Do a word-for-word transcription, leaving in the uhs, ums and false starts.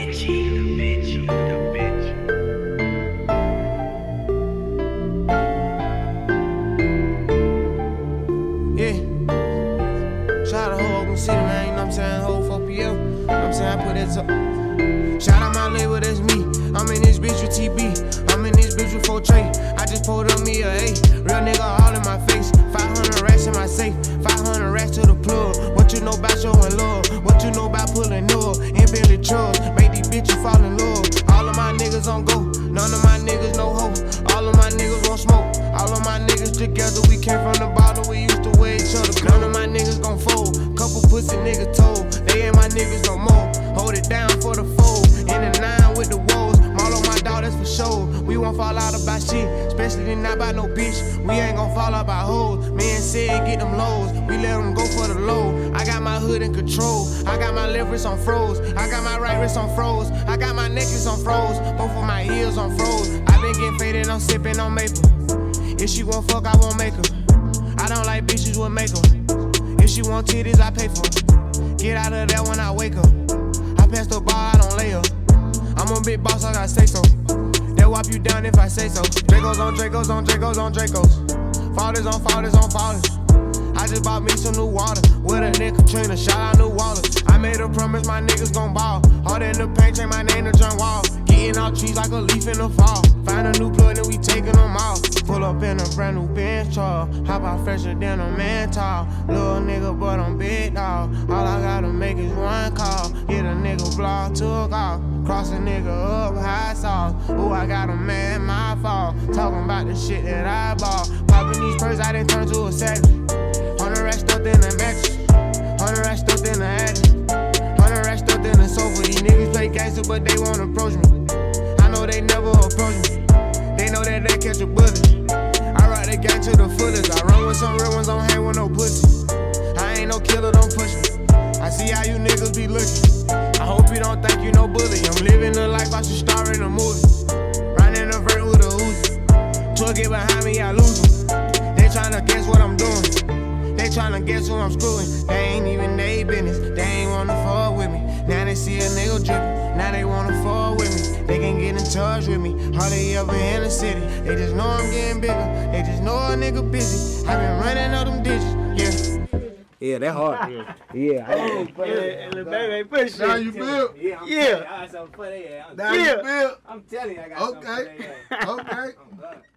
bitchy, the bitchy, the bitch. Yeah. Shout out to Oakland City, man. You know what I'm saying? Whole four P L. You know what I'm saying? I put that up. Shout out my label, that's me. I'm in this bitch with T B. I'm in this bitch with four Trey. I just pulled up me a A. Real nigga all in my face. five hundred racks in my safe. five hundred racks to the plug. What you know about showing love? What you know about pulling up? In Bentley trucks. Make these bitches fall in love. All of my niggas on go. None of my niggas no hope. All of my niggas won't smoke. All of my niggas together. We came from the bottom. We used to wear each other. None of my niggas gon' fold. Couple pussy niggas told. They ain't my niggas no more. Hold it down for the fold. In the nine with the woes. All my daughters for sure. We won't fall out about shit, especially not by no bitch. We ain't gon' fall out by hoes. Man said get them lows. We let them go for the low. I got my hood in control. I got my left wrist on froze. I got my right wrist on froze. I got my necklace on froze. Both of my ears on froze. I been getting faded, I'm sipping on maple. If she won't fuck, I won't make her. I don't like bitches with makeup. If she want titties, I pay for her. Get out of there when I wake up. I pass the bar, I don't lay up. I'm a big boss, I gotta say so. They'll wipe you down if I say so. Dracos on Dracos on Dracos on Dracos. Fathers on fathers on fathers. I just bought me some new water. With a nigga Katrina, shout out New Water. I made a promise my niggas gon' ball. Hard in the paint, change my name to John Wall. Getting out trees like a leaf in the fall. Find a new plug and we taking them off. Pull up in a brand new Benz truck. Hop out fresher than a man tall. Little nigga, but I'm big dog. All I gotta make is one call. Get a nigga block, took off. Cross a nigga up, high sauce. Ooh, I got a man, my fault. Talking about the shit that I bought. Popping these purses, I done turned to a savage. Hundred racks stuffed in the mattress. Hundred racks stuffed in the attic. Hundred racks stuffed in the sofa. These niggas play gangster, but they won't approach me. I know they never approach me. They know that they catch a bullet. I ride the gang to the fullest. I run with some real ones, don't hang with no pussy. I ain't no killer, don't push me. I see how you niggas be looking. I hope you don't think you no bully. I'm living the life I should star in a movie. Running a vert with a Uzi. Twerk get behind me, I lose them. They tryna guess what I'm doing. They tryna guess who I'm screwing. They ain't even they business. They ain't wanna fuck with me. Now they see a nigga drippin'. Now they wanna fuck with me. They can get in touch with me. Hardly ever in the city. They just know I'm getting bigger. They just know a nigga busy. I been running all them digits. Yeah. Yeah, that hard. Yeah, yeah. Hey, yeah, little baby ain't push shit. Now you feel? Yeah, I'm Yeah. telling you, I got something for that. Now Yeah. you feel? I'm telling you, I got Okay. something for that. Okay. Oh, God.